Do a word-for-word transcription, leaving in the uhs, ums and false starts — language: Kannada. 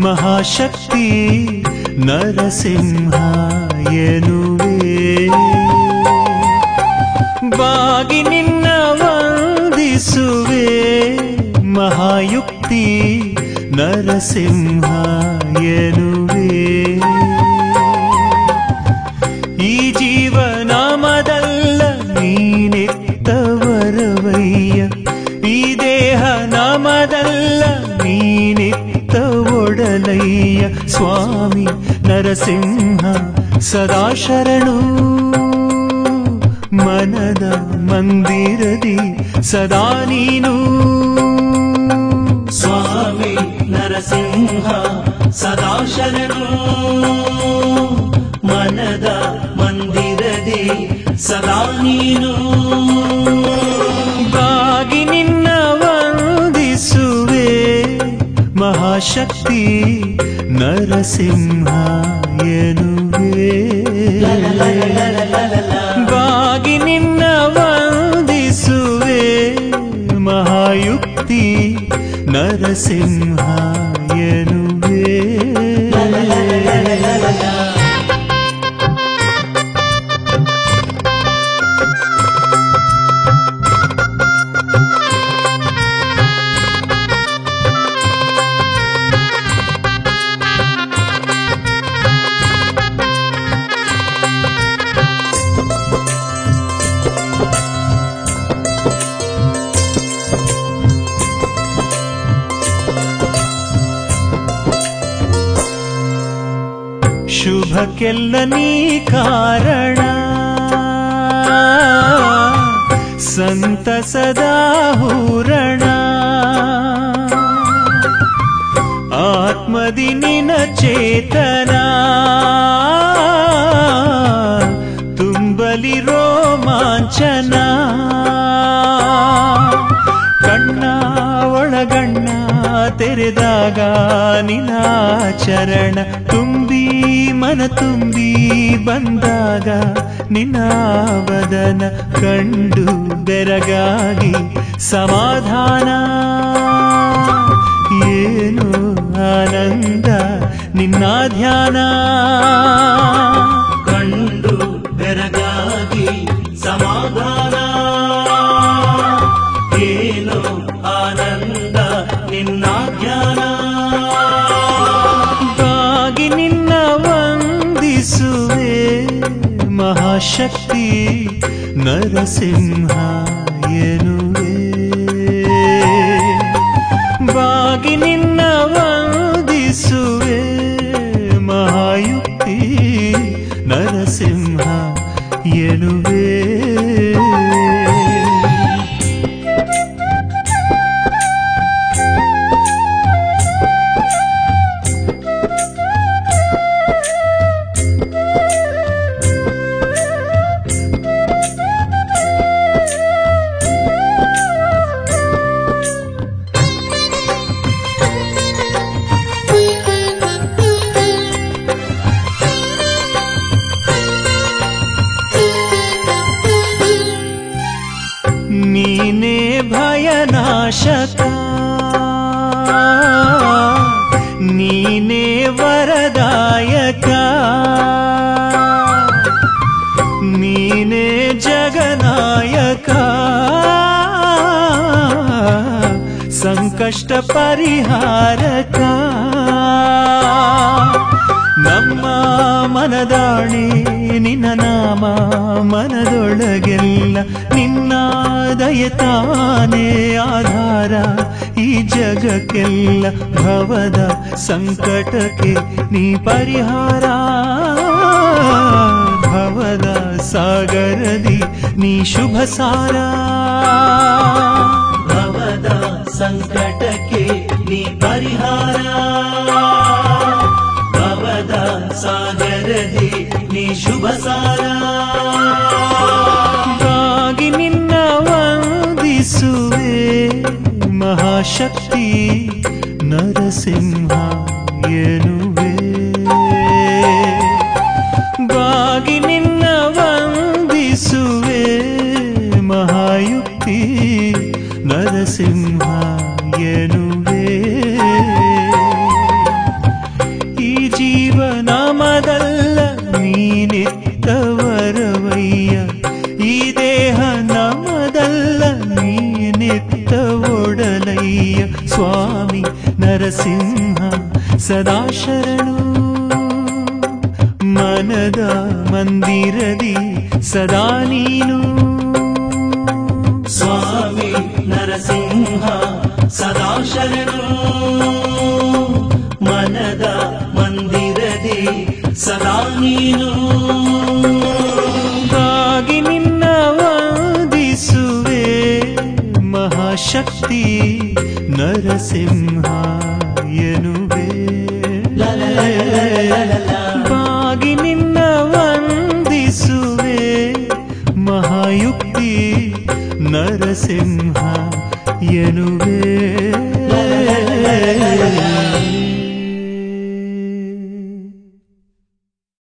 ಮಹಾಶಕ್ತಿ ನರಸಿಂಹ ಎನ್ನುವೆ. ಬಾಗಿ ನಿನ್ನ ವಂದಿಸುವೆ ಮಹಾಯುಕ್ತಿ ನರಸಿಂಹ ಎನ್ನುವೆ. ಈ ಜೀವನಾಮದಲ್ಲ ನೀನೆತ್ತ ವರವಯ್ಯ, ಈ ದೇಹ ನಾಮದಲ್ಲ ನೀನೆತ್ತ ಒಡಲಯ್ಯ. ಸ್ವಾಮಿ ನರಸಿಂಹ ಸದಾ ಶರಣು, ಮನದ ಮಂದಿರದಿ ಸದಾ ನೀನು. ಸ್ವಾಮಿ ನರಸಿಂಹ ಸದಾ ಶರಣು, ಮನದ ಮಂದಿರದಿ ಸದಾ ನೀನು. ಬಾಗಿ ನಿನ್ನ ವಂದಿಸುವೆ ಮಹಾಶಕ್ತಿ ನರಸಿಂಹ ಎನ್ನುವೆ. ಬಾಗಿ ನಿನ್ನ ವಂದಿಸುವೆ ಮಹಾಯುಕ್ತಿ ನರಸಿಂಹ ಎನ್ನುವೆ. ಶುಭಕ್ಕೆಲ್ಲ ನೀ ಕಾರಣ, ಸಂತಸದ ಹೂರಣ. ಆತ್ಮದಿ ನಿನ ಚೇತನ ತುಂಬಲಿ ರೋಮಾಂಚನ. ಕಣ್ಣ ಒಳಗಣ್ಣ ತೆರೆದಾಗ ನಿನ್ನ ಚರಣ ತುಂಬಿ ಮನ ತುಂಬಿ ಬಂದಾಗ ನಿನ್ನ ವದನ ಕಂಡು ಬೆರಗಾಗಿ ಸಮಾಧಾನ. ಏನು ಆನಂದ ನಿನ್ನ ಧ್ಯಾನ, ಕಂಡು ಬೆರಗಾಗಿ ಸಮಾಧಾನ. ಏನು ಆನಂದ ನಿನ್ನ ಧ್ಯಾನ. ಬಾಗಿ ನಿನ್ನ ವಂದಿಸುವೆ ಮಹಾಶಕ್ತಿ ನರಸಿಂಹ ಎನ್ನುವೆ. ಬಾಗಿ ನಿನ್ನ ವಂದಿಸುವೆ ಮಹಾಯುಕ್ತಿ ನರಸಿಂಹ ಎನ್ನುವೆ. ನೀನೇ ಭಯನಾಶಕ, ನೀನೇ ವರದಾಯಕ, ನೀನೇ ಜಗನಾಯಕ. ಸಂಕಷ್ಟ ಪರಿಹಾರಕ ನಮ್ಮ ಮನದಾಣೆ ನಿನ್ನ ನಾಮ ಮನದೊಳಗೆಲ್ಲ. ನಿನ್ನ ದಯತಾನೇ ಆಧಾರ ಈ ಜಗಕ್ಕೆಲ್ಲ. ಭವದ ಸಂಕಟಕ್ಕೆ ನೀ ಪರಿಹಾರ, ಭವದ ಸಾಗರದಿ ನೀ ಶುಭ ಸಾರ. ಭವದ ಸಂಕಟಕ್ಕೆ ನೀ ಪರಿಹಾರ, ಭವದ ಸಾಗರದಿ ನೀ ಶುಭ ಸಾರ. ಬಾಗಿ ನಿನ್ನ ವಂದಿಸುವೆ ಮಹಾಶಕ್ತಿ ನರಸಿಂಹ ಎನ್ನುವೆ. ಬಾಗಿ ನಿನ್ನ ವಂದಿಸುವೆ ಮಹಾಯುಕ್ತಿ ನರಸಿಂಹ ಎನ್ನುವೆ. ನೀನಿತ್ತ ಒಡಲಯ್ಯ ಸ್ವಾಮಿ ನರಸಿಂಹ ಸದಾ ಶರಣು ಮನದ ಮಂದಿರದಿ ಸದಾ ನೀನು ಸ್ವಾಮಿ ನರಸಿಂಹ ಸದಾ ಶರಣು ಮನದ ಮಂದಿರದಿ ಸದಾ ನೀನು ಬಾಗಿ ನಿನ್ನ ವಂದಿಸುವೆ ಮಹಾಶಕ್ತಿ ನರಸಿಂಹ ಎನ್ನುವೆ ಬಾಗಿ ನಿನ್ನ ವಂದಿಸುವೆ ಮಹಾಯುಕ್ತಿ ನರಸಿಂಹ ಎನ್ನುವೆ